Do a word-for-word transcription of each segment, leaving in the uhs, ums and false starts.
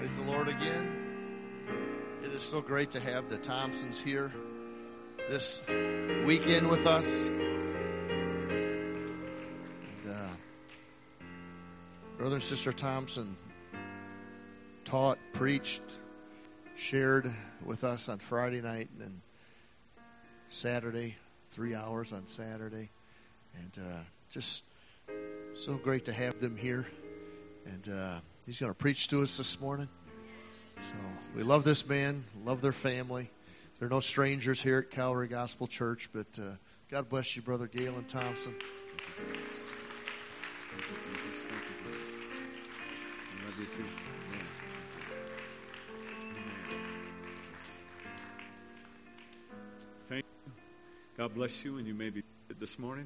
Praise the Lord again. It is so great to have the Thompsons here this weekend with us. And uh, Brother and Sister Thompson taught, preached, shared with us on Friday night and then Saturday, three hours on Saturday. And uh, just so great to have them here. And uh, he's going to preach to us this morning. So we love this man, love their family. They're no strangers here at Calvary Gospel Church, but uh, God bless you, Brother Galen Thompson. Thank you, Jesus. Thank you, Jesus. Thank you, I love you too. Amen. Thank you. God bless you, and you may be seated this morning.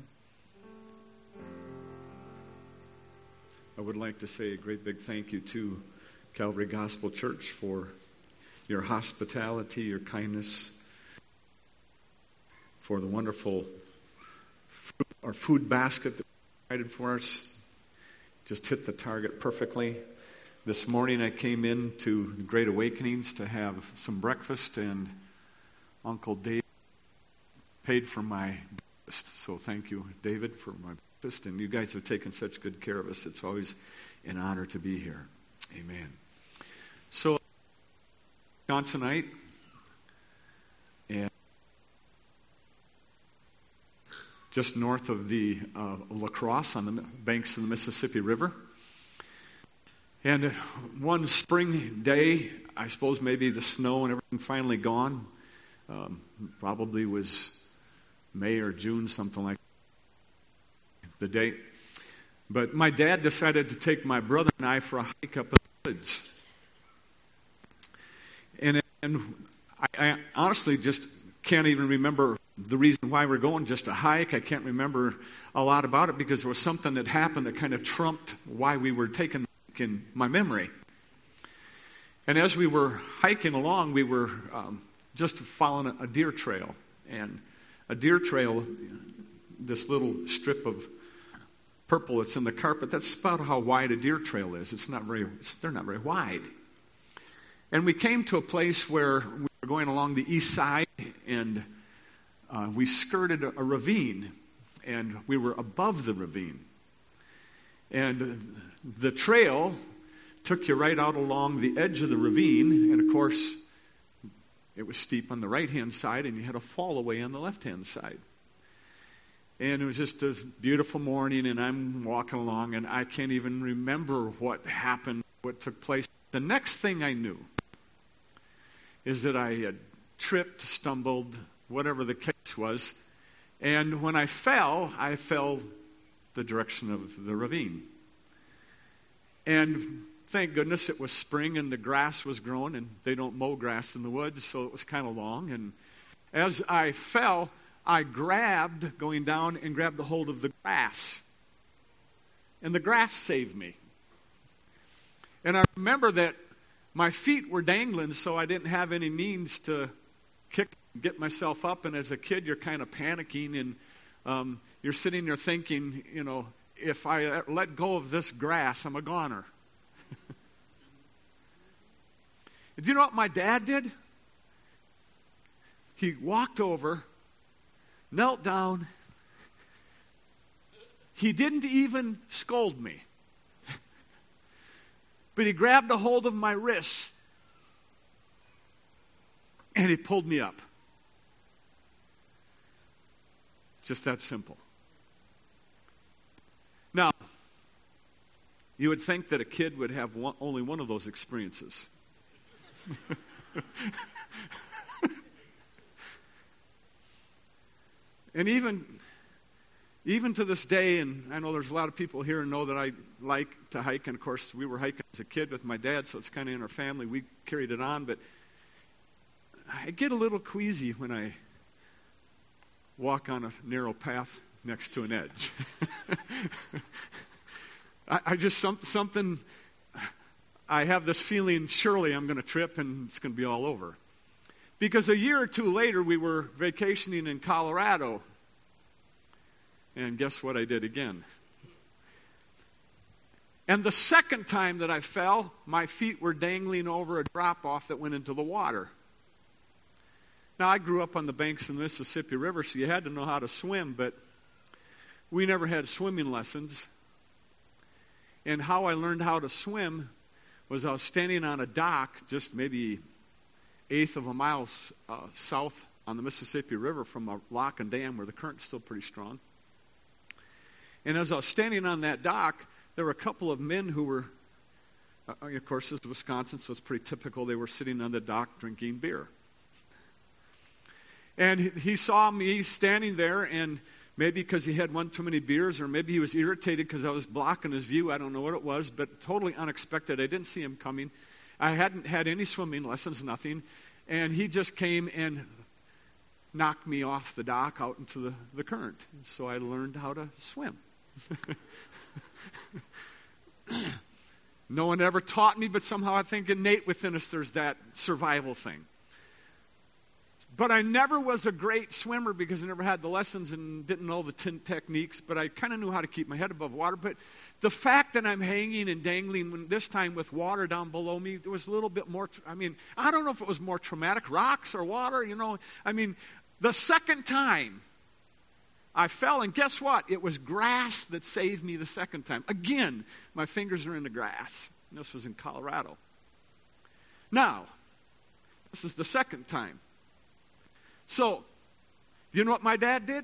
I would like to say a great big thank you to Calvary Gospel Church for your hospitality, your kindness, for the wonderful fruit, our food basket that you provided for us. Just hit the target perfectly. This morning I came in to Great Awakenings to have some breakfast, and Uncle Dave paid for my breakfast. So thank you, David, for my breakfast. And you guys have taken such good care of us. It's always an honor to be here. Amen. So, Johnsonite, and just north of the uh, La Crosse on the banks of the Mississippi River. And one spring day, I suppose maybe the snow and everything finally gone. Um, probably was May or June, something like that. The date. But my dad decided to take my brother and I for a hike up in the woods. And, and I, I honestly just can't even remember the reason why we're going, just a hike. I can't remember a lot about it because there was something that happened that kind of trumped why we were taking the hike in my memory. And as we were hiking along, we were um, just following a deer trail. And a deer trail, this little strip of purple that's in the carpet, that's about how wide a deer trail is. It's not very, it's, they're not very wide. And we came to a place where we were going along the east side, and uh, we skirted a, a ravine, and we were above the ravine. And the trail took you right out along the edge of the ravine, and of course, it was steep on the right-hand side, and you had a fall away on the left-hand side. And it was just a beautiful morning, and I'm walking along, and I can't even remember what happened, what took place. The next thing I knew is that I had tripped, stumbled, whatever the case was, and when I fell, I fell the direction of the ravine. And thank goodness it was spring, and the grass was growing, and they don't mow grass in the woods, so it was kind of long. And as I fell, I grabbed, going down, and grabbed a hold of the grass. And the grass saved me. And I remember that my feet were dangling, so I didn't have any means to kick, get myself up. And as a kid, you're kind of panicking, and um, you're sitting there thinking, you know, if I let go of this grass, I'm a goner. Do you know what my dad did? He walked over, knelt down. He didn't even scold me. But he grabbed a hold of my wrists and he pulled me up. Just that simple. Now, you would think that a kid would have one, only one of those experiences. And even, even to this day, and I know there's a lot of people here who know that I like to hike, and of course we were hiking as a kid with my dad, so it's kind of in our family. We carried it on, but I get a little queasy when I walk on a narrow path next to an edge. I, I just, some, something, I have this feeling, surely I'm going to trip and it's going to be all over. Because a year or two later, we were vacationing in Colorado. And guess what I did again? And the second time that I fell, my feet were dangling over a drop-off that went into the water. Now, I grew up on the banks of the Mississippi River, so you had to know how to swim, but we never had swimming lessons. And how I learned how to swim was I was standing on a dock just maybe eighth of a mile uh, south on the Mississippi River from a lock and dam where the current's still pretty strong. And as I was standing on that dock, there were a couple of men who were, uh, of course, this is Wisconsin, so it's pretty typical. They were sitting on the dock drinking beer. And he, he saw me standing there, and maybe because he had one too many beers, or maybe he was irritated because I was blocking his view. I don't know what it was, but totally unexpected. I didn't see him coming. I hadn't had any swimming lessons, nothing. And he just came and knocked me off the dock out into the, the current. And so I learned how to swim. No one ever taught me, but somehow I think innate within us there's that survival thing. But I never was a great swimmer because I never had the lessons and didn't know the t- techniques, but I kind of knew how to keep my head above water. But the fact that I'm hanging and dangling, when, this time with water down below me, it was a little bit more, I mean, I don't know if it was more traumatic, rocks or water, you know. I mean, the second time I fell, and guess what? It was grass that saved me the second time. Again, my fingers are in the grass. And this was in Colorado. Now, this is the second time. So, do you know what my dad did?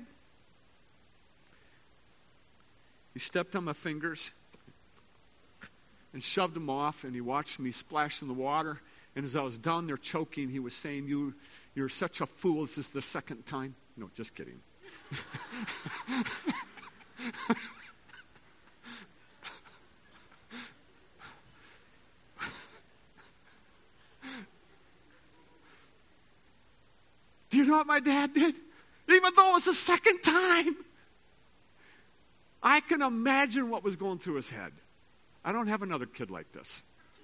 He stepped on my fingers and shoved them off, and he watched me splash in the water. And as I was down there choking, he was saying, you, you're such a fool. This is the second time. No, just kidding. Do you know what my dad did? Even though it was the second time, I can imagine what was going through his head. I don't have another kid like this.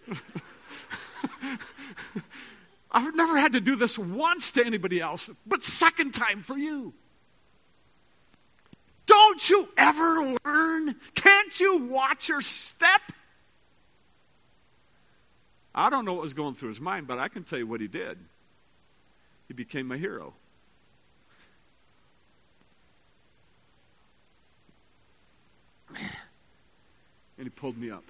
I've never had to do this once to anybody else, but second time for you. Don't you ever learn? Can't you watch your step? I don't know what was going through his mind, but I can tell you what he did. He became my hero. And he pulled me up.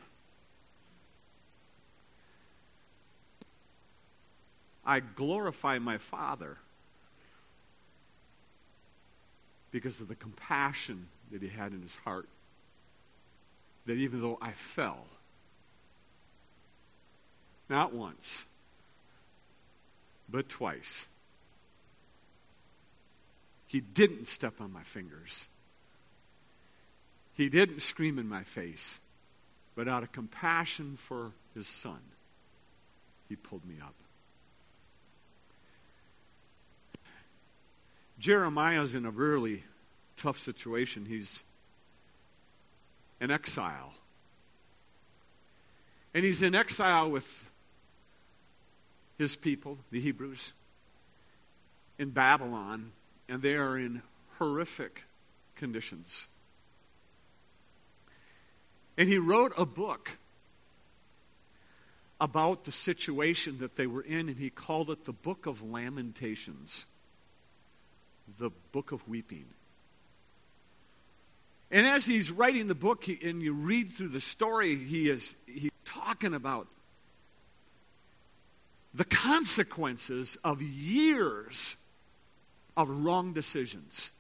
I glorify my Father because of the compassion that he had in his heart. That even though I fell, not once, but twice, he didn't step on my fingers. He didn't scream in my face. But out of compassion for his son, he pulled me up. Jeremiah's in a really tough situation. He's in exile. And he's in exile with his people, the Hebrews, in Babylon, and they are in horrific conditions. And he wrote a book about the situation that they were in, and he called it the Book of Lamentations, the Book of Weeping. And as he's writing the book, he, and you read through the story, he is he's talking about the consequences of years of wrong decisions.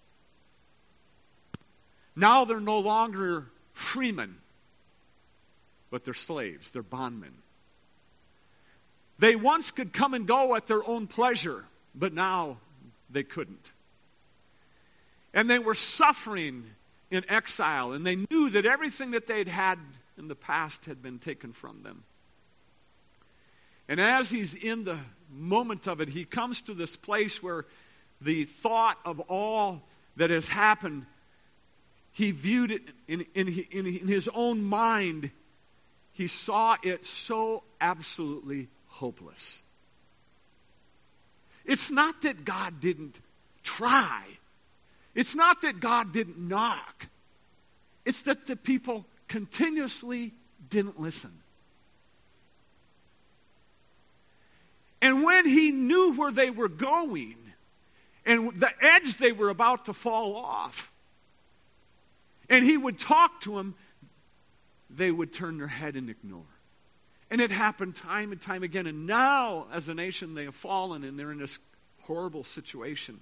Now they're no longer freemen, but they're slaves, they're bondmen. They once could come and go at their own pleasure, but now they couldn't. And they were suffering in exile, and they knew that everything that they'd had in the past had been taken from them. And as he's in the moment of it, he comes to this place where the thought of all that has happened, he viewed it in, in, in, in his own mind. He saw it so absolutely hopeless. It's not that God didn't try. It's not that God didn't knock. It's that the people continuously didn't listen. And when he knew where they were going and the edge they were about to fall off, and he would talk to them, they would turn their head and ignore. And it happened time and time again. And now, as a nation, they have fallen and they're in this horrible situation.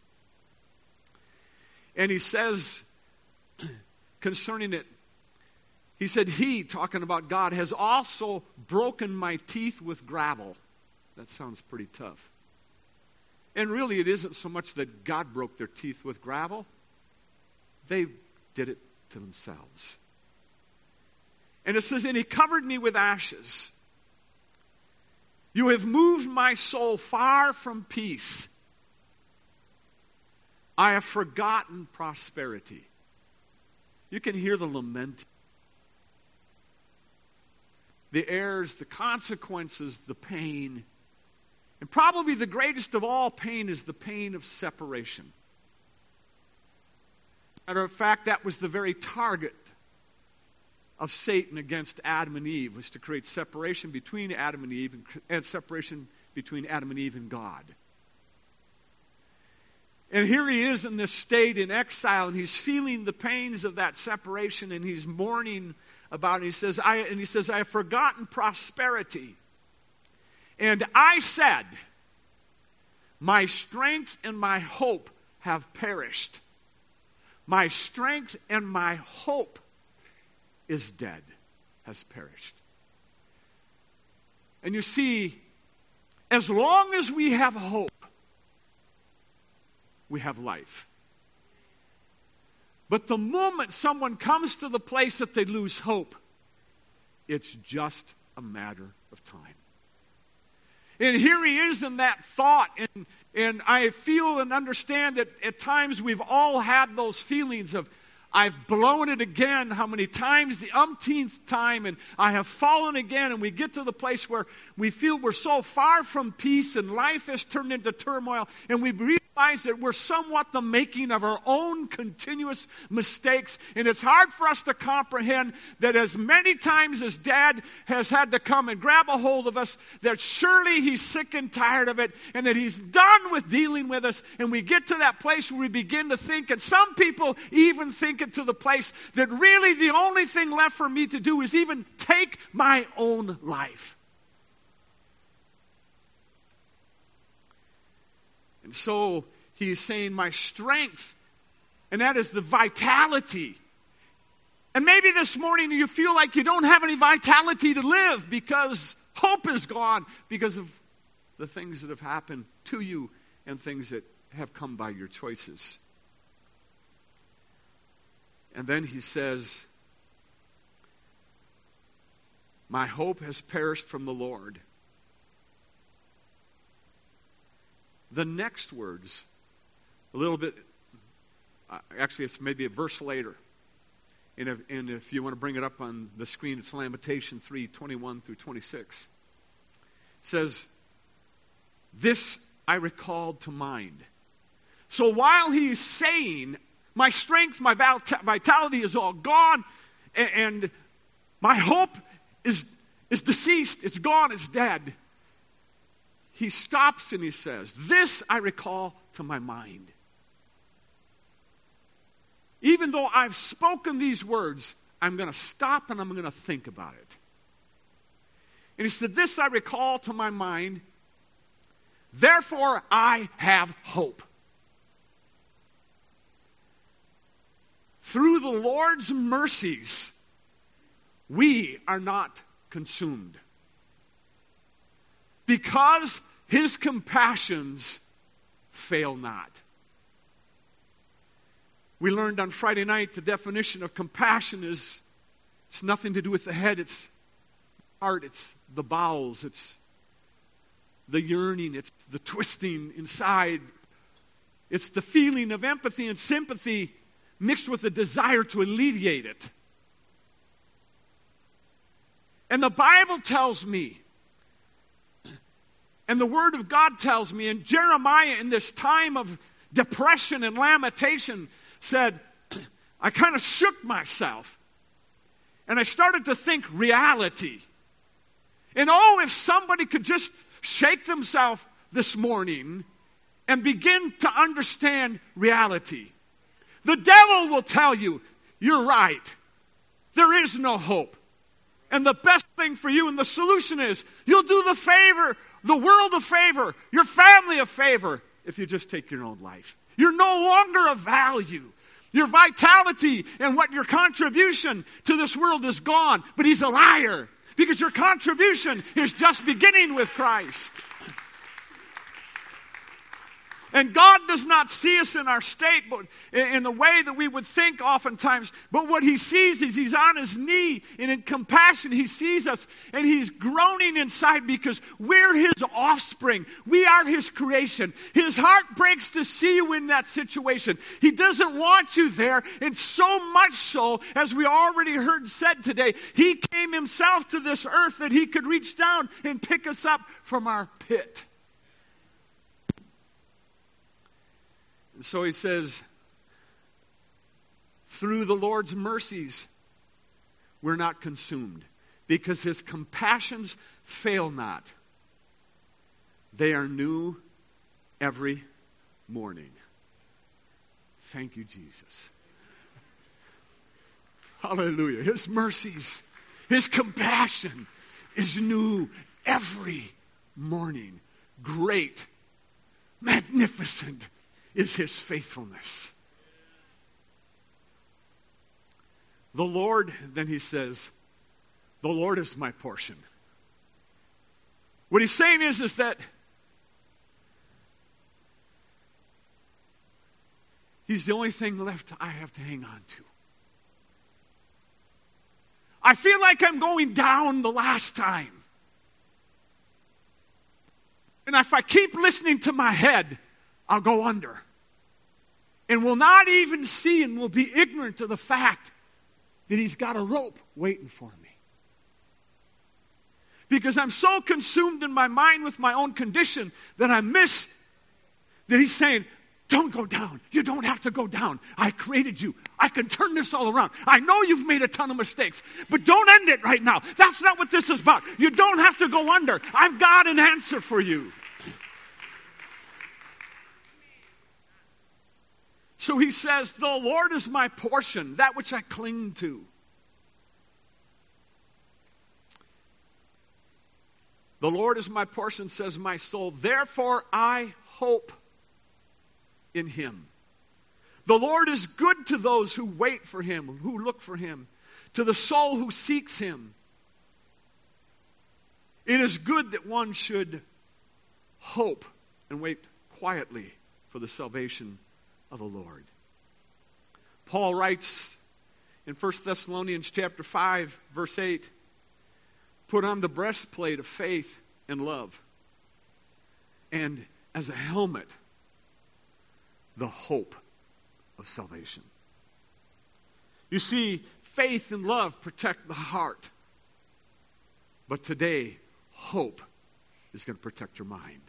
And he says concerning it, he said, he, talking about God, has also broken my teeth with gravel. That sounds pretty tough. And really, it isn't so much that God broke their teeth with gravel. They did it to themselves. And it says, and he covered me with ashes. You have moved my soul far from peace. I have forgotten prosperity. You can hear the lament. The heirs, the consequences, the pain. And probably the greatest of all pain is the pain of separation. Matter of fact, that was the very target of Satan against Adam and Eve, was to create separation between Adam and Eve and, and separation between Adam and Eve and God. And here he is in this state in exile, and he's feeling the pains of that separation, and he's mourning about it. He says, I, and he says, I have forgotten prosperity. And I said, my strength and my hope have perished. My strength and my hope is dead, has perished. And you see, as long as we have hope, we have life. But the moment someone comes to the place that they lose hope, it's just a matter of time. And here he is in that thought, and, and I feel and understand that at times we've all had those feelings of, I've blown it again, how many times, the umpteenth time, and I have fallen again, and we get to the place where we feel we're so far from peace, and life has turned into turmoil, and we realize that we're somewhat the making of our own continuous mistakes, and it's hard for us to comprehend that as many times as Dad has had to come and grab a hold of us, that surely He's sick and tired of it, and that He's done with dealing with us, and we get to that place where we begin to think, and some people even think it to the place that really the only thing left for me to do is even take my own life. And so he's saying my strength, and that is the vitality. And maybe this morning you feel like you don't have any vitality to live because hope is gone because of the things that have happened to you and things that have come by your choices. And then he says, my hope has perished from the Lord. The next words, a little bit, uh, actually it's maybe a verse later. And if, and if you want to bring it up on the screen, it's Lamentation three, twenty-one through twenty-six. It says, this I recalled to mind. So while he's saying, my strength, my vitality is all gone, and my hope is, is deceased, it's gone, it's dead. He stops and he says, this I recall to my mind. Even though I've spoken these words, I'm going to stop and I'm going to think about it. And he said, this I recall to my mind, therefore I have hope. Through the Lord's mercies, we are not consumed. Because His compassions fail not. We learned on Friday night the definition of compassion is it's nothing to do with the head, it's the heart, it's the bowels, it's the yearning, it's the twisting inside. It's the feeling of empathy and sympathy mixed with a desire to alleviate it. And the Bible tells me, and the Word of God tells me, and Jeremiah in this time of depression and lamentation said, I kind of shook myself. And I started to think reality. And oh, if somebody could just shake themselves this morning and begin to understand reality. The devil will tell you, you're right. There is no hope. And the best thing for you, and the solution is, you'll do the favor, the world a favor, your family a favor, if you just take your own life. You're no longer of value. Your vitality and what your contribution to this world is gone. But he's a liar, because your contribution is just beginning with Christ. And God does not see us in our state, but in the way that we would think oftentimes. But what he sees is he's on his knee, and in compassion he sees us, and he's groaning inside because we're his offspring. We are his creation. His heart breaks to see you in that situation. He doesn't want you there, and so much so, as we already heard said today, he came himself to this earth that he could reach down and pick us up from our pit. And so he says, through the Lord's mercies, we're not consumed, because his compassions fail not. They are new every morning. Thank you, Jesus. Hallelujah. His mercies, his compassion is new every morning. Great, magnificent is his faithfulness. The Lord, then he says, the Lord is my portion. What he's saying is, is that he's the only thing left I have to hang on to. I feel like I'm going down the last time. And if I keep listening to my head, I'll go under. And will not even see and will be ignorant of the fact that he's got a rope waiting for me. Because I'm so consumed in my mind with my own condition that I miss that he's saying, don't go down. You don't have to go down. I created you. I can turn this all around. I know you've made a ton of mistakes, but don't end it right now. That's not what this is about. You don't have to go under. I've got an answer for you. So he says, the Lord is my portion, that which I cling to. The Lord is my portion, says my soul. Therefore I hope in him. The Lord is good to those who wait for him, who look for him, to the soul who seeks him. It is good that one should hope and wait quietly for the salvation of the Lord. Paul writes in First Thessalonians chapter five, verse eight, put on the breastplate of faith and love, and as a helmet, the hope of salvation. You see, faith and love protect the heart, but today, hope is going to protect your mind.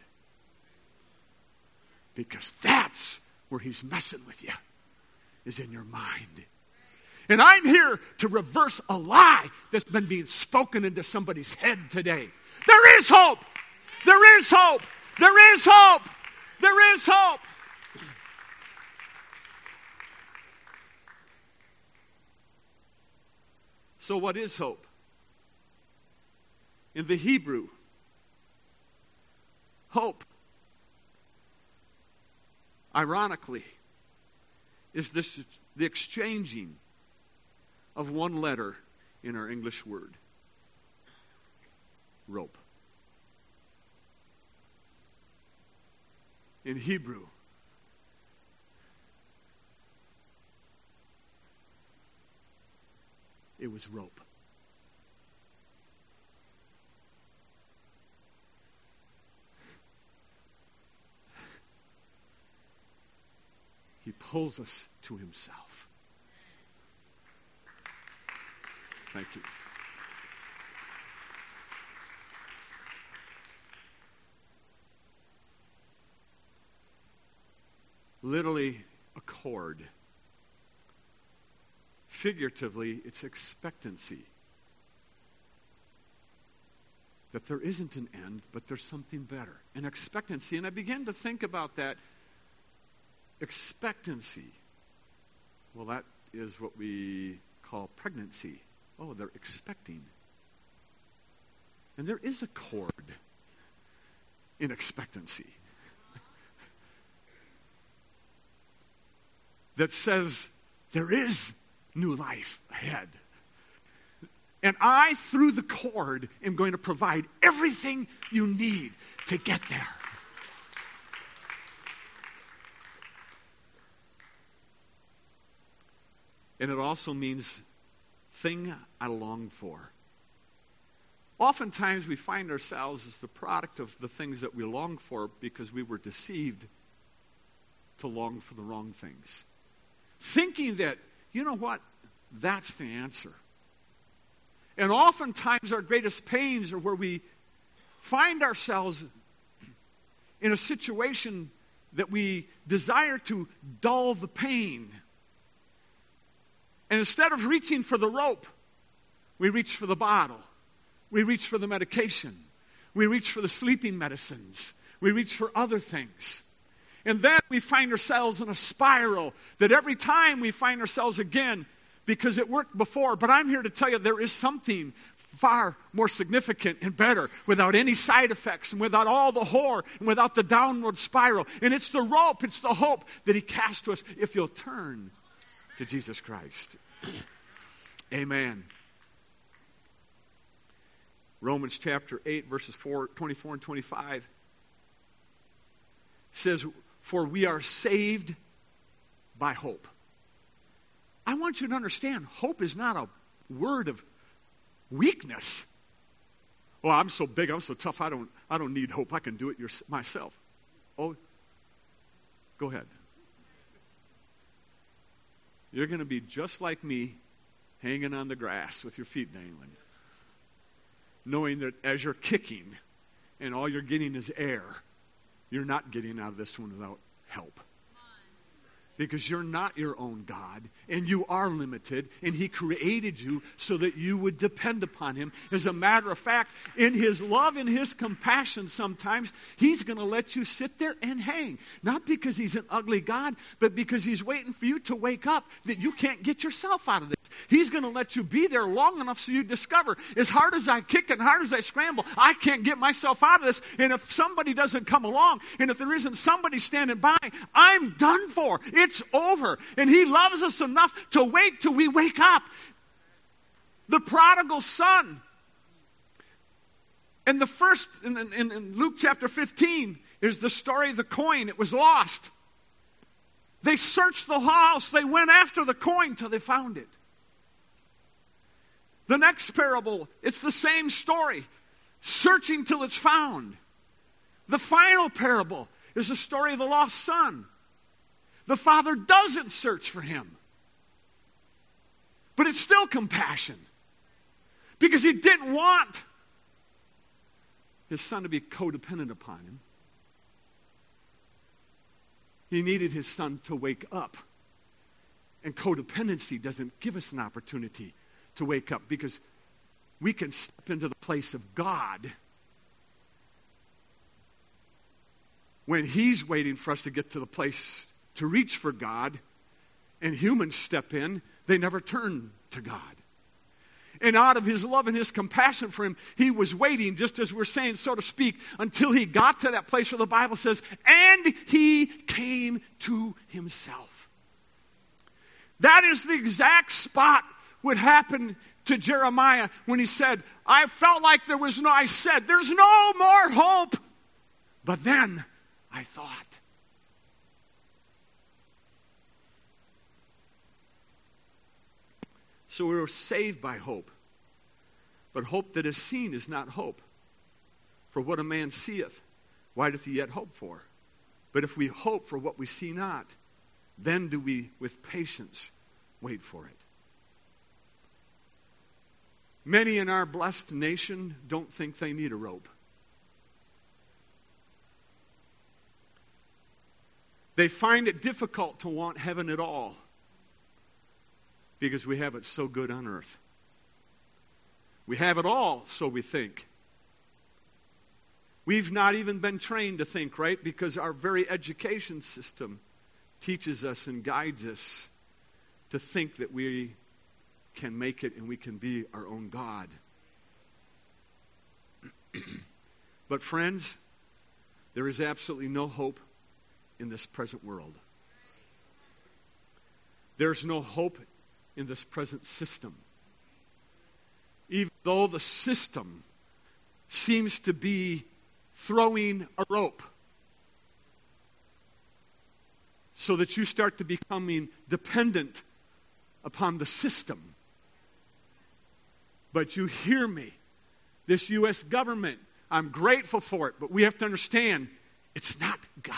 Because that's where he's messing with you, is in your mind. And I'm here to reverse a lie that's been being spoken into somebody's head today. There is hope. There is hope. There is hope. There is hope. So what is hope? In the Hebrew, hope, ironically, is this the exchanging of one letter in our English word, rope. In Hebrew, it was rope. He pulls us to himself. Thank you. Literally a cord. figuratively, it's expectancy. That there isn't an end, but there's something better. An expectancy. And I began to think about that. Expectancy. Well, that is what we call pregnancy. Oh, they're expecting. And there is a cord in expectancy that says there is new life ahead. And I, through the cord, am going to provide everything you need to get there. And it also means thing I long for. Oftentimes we find ourselves as the product of the things that we long for because we were deceived to long for the wrong things. Thinking that, you know what, that's the answer. And oftentimes our greatest pains are where we find ourselves in a situation that we desire to dull the pain. And instead of reaching for the rope, we reach for the bottle. We reach for the medication. We reach for the sleeping medicines. We reach for other things. And then we find ourselves in a spiral that every time we find ourselves again, because it worked before. But I'm here to tell you there is something far more significant and better without any side effects and without all the horror and without the downward spiral. And it's the rope, it's the hope that He casts to us if you'll turn to Jesus Christ. Amen. Romans chapter eight, verses four, twenty-four and twenty-five says, for we are saved by hope. I want you to understand, hope is not a word of weakness. Oh, I'm so big, I'm so tough, I don't, I don't need hope. I can do it your, myself. Oh, go ahead. You're going to be just like me, hanging on the grass with your feet dangling, knowing that as you're kicking and all you're getting is air, you're not getting out of this one without help. Because you're not your own God, and you are limited, and He created you so that you would depend upon Him. As a matter of fact, in His love and His compassion sometimes, He's going to let you sit there and hang. Not because He's an ugly God, but because He's waiting for you to wake up that you can't get yourself out of this. He's going to let you be there long enough so you discover, as hard as I kick and hard as I scramble, I can't get myself out of this. And if somebody doesn't come along, and if there isn't somebody standing by, I'm done for. It's over. And He loves us enough to wait till we wake up. The prodigal son. And the first, in, in, in Luke chapter fifteen, is the story of the coin. It was lost. They searched the house. They went after the coin till they found it. The next parable, it's the same story. Searching till it's found. The final parable is the story of the lost son. The father doesn't search for him. But it's still compassion. Because he didn't want his son to be codependent upon him. He needed his son to wake up. And codependency doesn't give us an opportunity to wake up, because we can step into the place of God when He's waiting for us to get to the place to reach for God, and humans step in. They never turn to God. And out of His love and His compassion for him, He was waiting, just as we're saying, so to speak, until he got to that place where the Bible says, and he came to himself. That is the exact spot what happened to Jeremiah when he said, I felt like there was no, I said, there's no more hope. But then I thought. So we were saved by hope. But hope that is seen is not hope. For what a man seeth, why doth he yet hope for? But if we hope for what we see not, then do we with patience wait for it. Many in our blessed nation don't think they need a rope. They find it difficult to want heaven at all. because we have it so good on earth. We have it all, so we think. We've not even been trained to think, right? Because our very education system teaches us and guides us to think that we can make it and we can be our own God. But friends, there is absolutely no hope in this present world. There's no hope in this present system. Even though the system seems to be throwing a rope so that you start to becoming dependent upon the system. But you hear me. This U S government, I'm grateful for it, but we have to understand it's not God.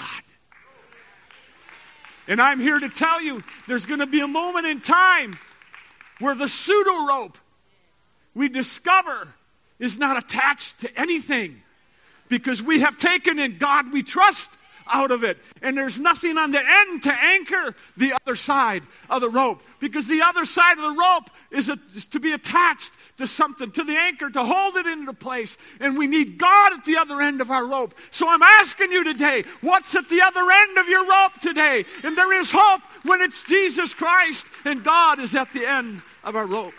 And I'm here to tell you there's going to be a moment in time where the pseudo rope we discover is not attached to anything, because we have taken in God we trust out of it. And there's nothing on the end to anchor the other side of the rope, because the other side of the rope is, a, is to be attached to something, to the anchor, to hold it into place. And we need God at the other end of our rope. So I'm asking you today, what's at the other end of your rope today? And there is hope when it's Jesus Christ and God is at the end of our rope.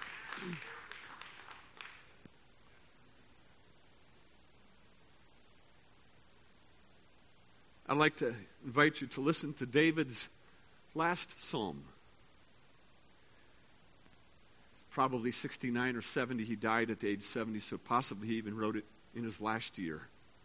I'd like to invite you to listen to David's last psalm. Probably sixty-nine or seventy. He died at age seventy, so possibly he even wrote it in his last year.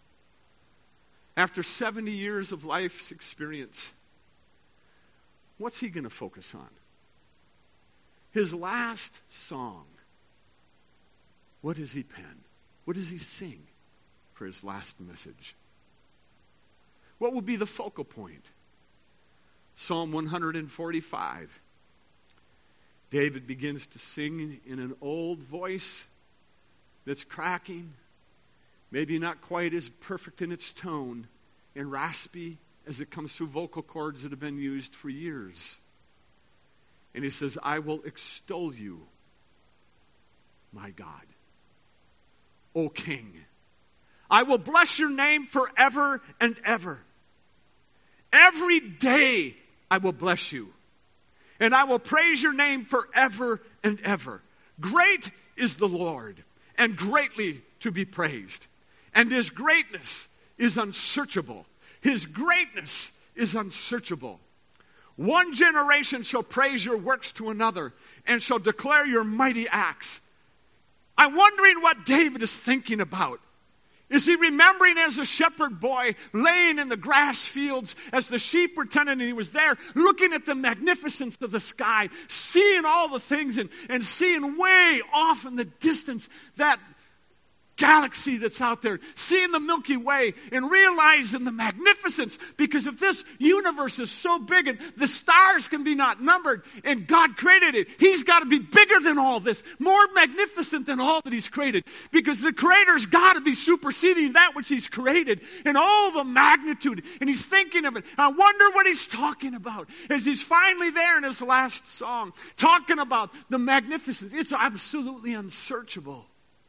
After seventy years of life's experience, what's he going to focus on? His last song. What does he pen? What does he sing for his last message? What will be the focal point? Psalm one forty-five. David begins to sing in an old voice that's cracking, maybe not quite as perfect in its tone and raspy as it comes through vocal cords that have been used for years. And he says, I will extol you, my God, O King. I will bless your name forever and ever. Every day I will bless you. And I will praise your name forever and ever. Great is the Lord, and greatly to be praised. And his greatness is unsearchable. His greatness is unsearchable. One generation shall praise your works to another, and shall declare your mighty acts. I'm wondering what David is thinking about. Is he remembering as a shepherd boy laying in the grass fields as the sheep were tending, and he was there looking at the magnificence of the sky, seeing all the things and, and seeing way off in the distance that galaxy that's out there, seeing the Milky Way and realizing the magnificence, because if this universe is so big and the stars can be not numbered and God created it, he's got to be bigger than all this, more magnificent than all that he's created, because the creator's got to be superseding that which he's created and all the magnitude, and he's thinking of it. I wonder what he's talking about as he's finally there in his last song, talking about the magnificence. It's absolutely unsearchable.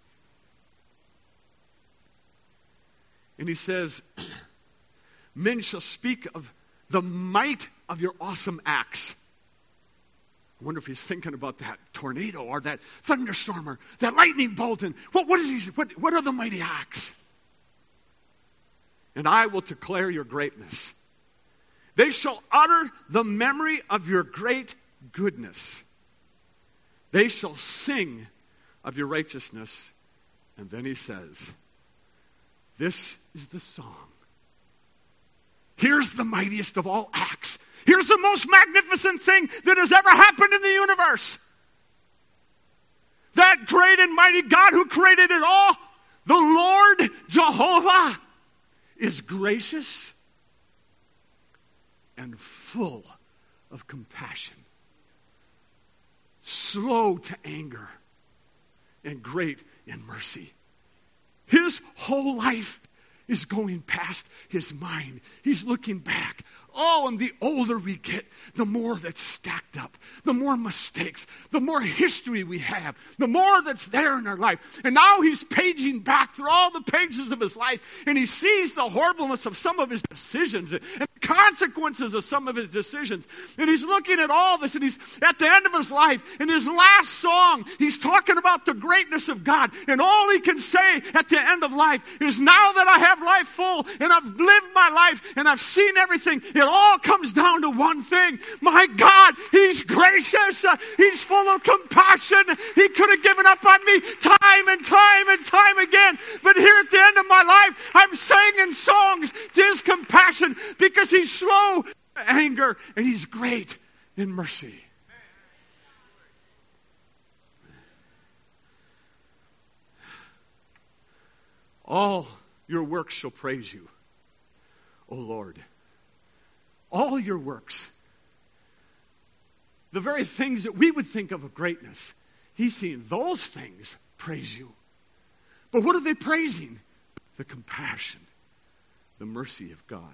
And he says, men shall speak of the might of your awesome acts. I wonder if he's thinking about that tornado or that thunderstorm or that lightning bolt. And what, what, is he, what, what are the mighty acts? And I will declare your greatness. They shall utter the memory of your great goodness. They shall sing of your righteousness. And then he says, this is the song. Here's the mightiest of all acts. Here's the most magnificent thing that has ever happened in the universe. That great and mighty God who created it all, the Lord Jehovah, is gracious and full of compassion, slow to anger, and great in mercy. His whole life is going past his mind. He's looking back Oh, and the older we get, the more that's stacked up, the more mistakes, the more history we have, the more that's there in our life. And now he's paging back through all the pages of his life, and he sees the horribleness of some of his decisions and the consequences of some of his decisions. And he's looking at all this, and he's at the end of his life. In his last song, he's talking about the greatness of God. And all he can say at the end of life is, now that I have life full, and I've lived my life, and I've seen everything, it all comes down to one thing. My God, he's gracious. Uh, he's full of compassion. He could have given up on me time and time and time again. But here at the end of my life, I'm singing songs to his compassion, because he's slow to anger and he's great in mercy. All your works shall praise you, O Lord. All your works. The very things that we would think of of greatness, he's seeing those things praise you. But what are they praising? The compassion, the mercy of God.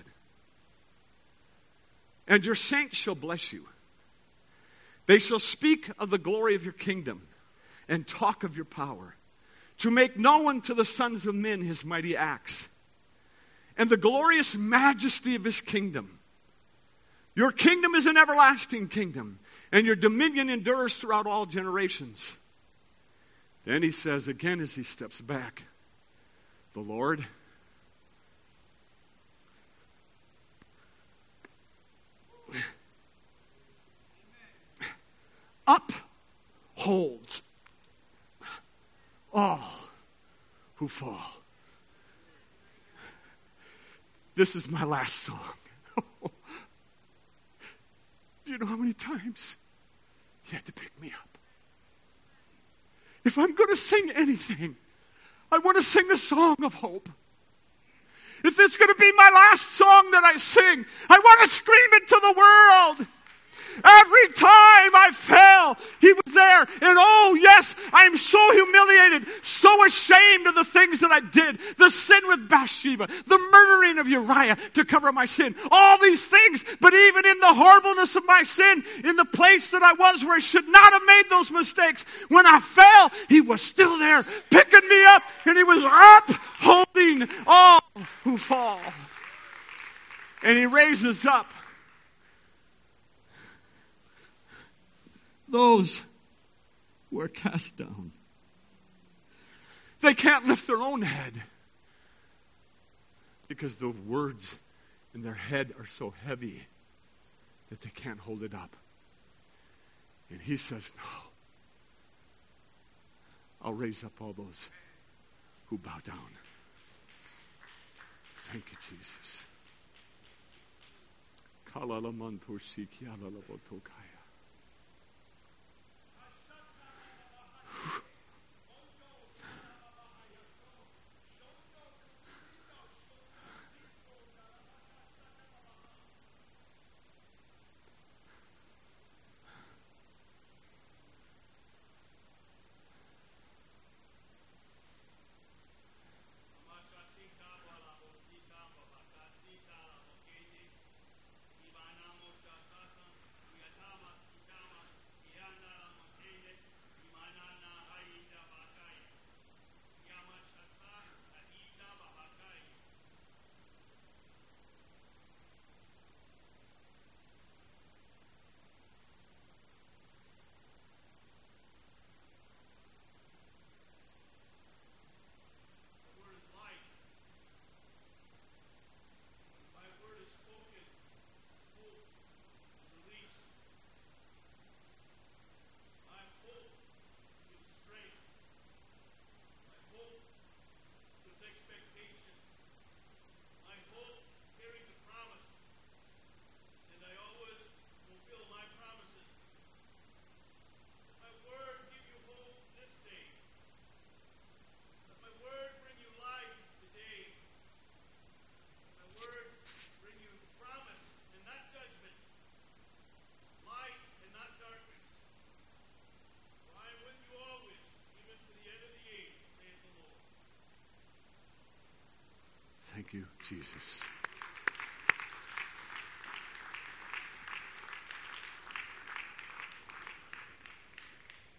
And your saints shall bless you. They shall speak of the glory of your kingdom and talk of your power, to make known to the sons of men his mighty acts and the glorious majesty of his kingdom. Your kingdom is an everlasting kingdom, and your dominion endures throughout all generations. Then he says again as he steps back, the Lord upholds all who fall. This is my last song. Do you know how many times he had to pick me up? If I'm going to sing anything, I want to sing a song of hope. If it's going to be my last song that I sing, I want to scream it to the world. Every time I fell, he was there. And oh, yes, I am so humiliated, so ashamed of the things that I did. The sin with Bathsheba, the murdering of Uriah to cover my sin. All these things. But even in the horribleness of my sin, in the place that I was where I should not have made those mistakes, when I fell, he was still there, picking me up, and he was upholding all who fall. And he raises up those who are cast down. They can't lift their own head because the words in their head are so heavy that they can't hold it up. And he says, no, I'll raise up all those who bow down. Thank you, Jesus. Thank you, Jesus.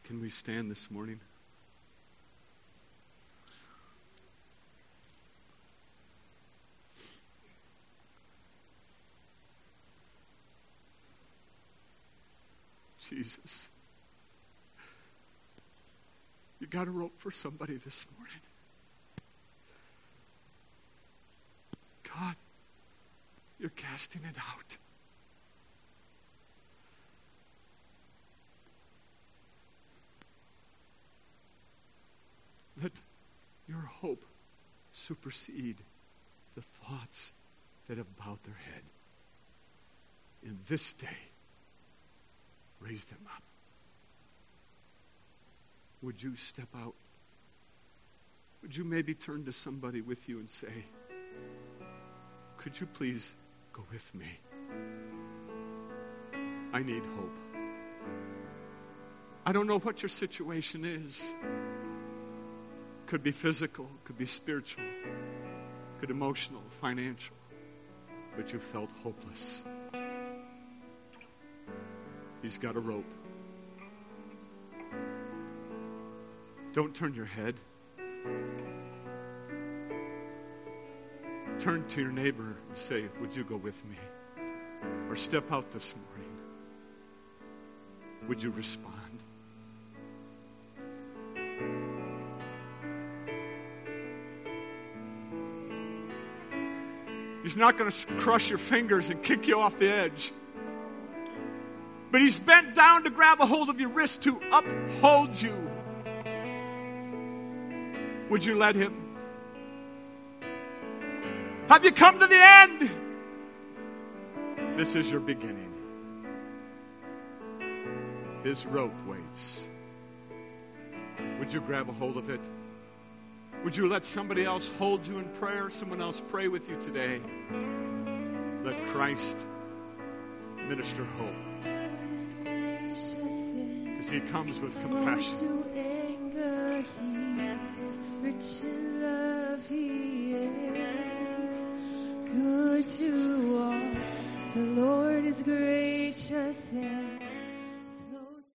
Can we stand this morning? Jesus, you got a rope for somebody this morning. God, you're casting it out. Let your hope supersede the thoughts that have bowed their head. In this day, raise them up. Would you step out? Would you maybe turn to somebody with you and say, could you please go with me? I need hope. I don't know what your situation is. Could be physical, could be spiritual, could emotional, financial, but you felt hopeless. He's got a rope. Don't turn your head. Turn to your neighbor and say, would you go with me? Or step out this morning. Would you respond? He's not going to crush your fingers and kick you off the edge. But he's bent down to grab a hold of your wrist to uphold you. Would you let him? Have you come to the end? This is your beginning. His rope waits. Would you grab a hold of it? Would you let somebody else hold you in prayer? Someone else pray with you today. Let Christ minister hope. Because he comes with compassion. Rich in love he is, good to all. The Lord is gracious and